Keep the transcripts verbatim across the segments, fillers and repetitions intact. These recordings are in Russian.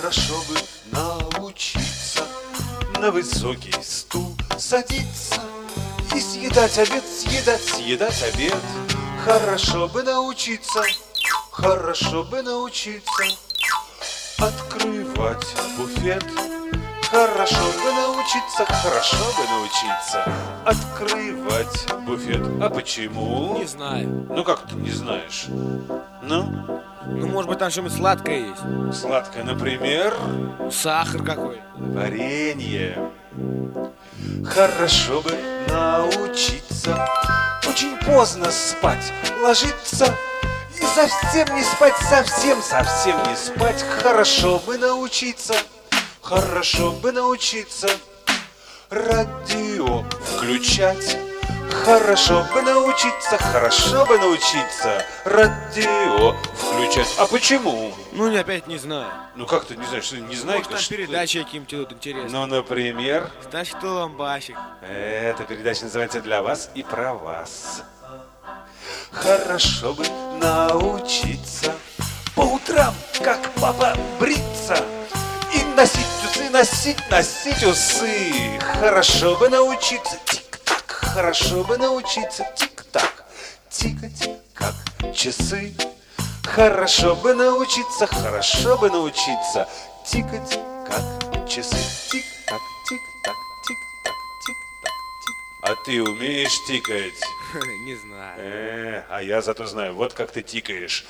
Хорошо бы научиться на высокий стул садиться и съедать обед, съедать, съедать обед. Хорошо бы научиться, хорошо бы научиться открывать буфет. Хорошо бы научиться, хорошо бы научиться открывать буфет. А почему? Не знаю. Ну как ты не знаешь? Ну? Ну, может быть, там что-нибудь сладкое есть. Сладкое, например? Сахар какой. Варенье. Хорошо бы научиться очень поздно спать, ложиться и совсем не спать, совсем, совсем не спать. Хорошо бы научиться, хорошо бы научиться радио включать. Хорошо бы научиться, хорошо бы научиться радио включать. А почему? Ну, я опять не знаю. Ну как ты не знаешь, что не знаешь? Может, там что... передачи какие-нибудь идут интересные. Ну, например? Значит, кто ламбасик. Эта передача называется «Для вас и про вас». Хорошо бы научиться по утрам, как папа, бриться и носить усы, носить, носить усы. Хорошо бы научиться тик-так, хорошо бы научиться тик-так, тикать, как часы. Хорошо бы научиться, хорошо бы научиться тикать, как часы. Тик-так, тик-так, тик-так, тик-так, тик. А ты умеешь тикать? Не знаю. Э, а я зато знаю, вот как ты тикаешь.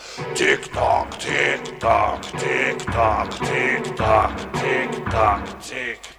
Тик-так, тик-так, тик-так, тик-так, тик-так, тик.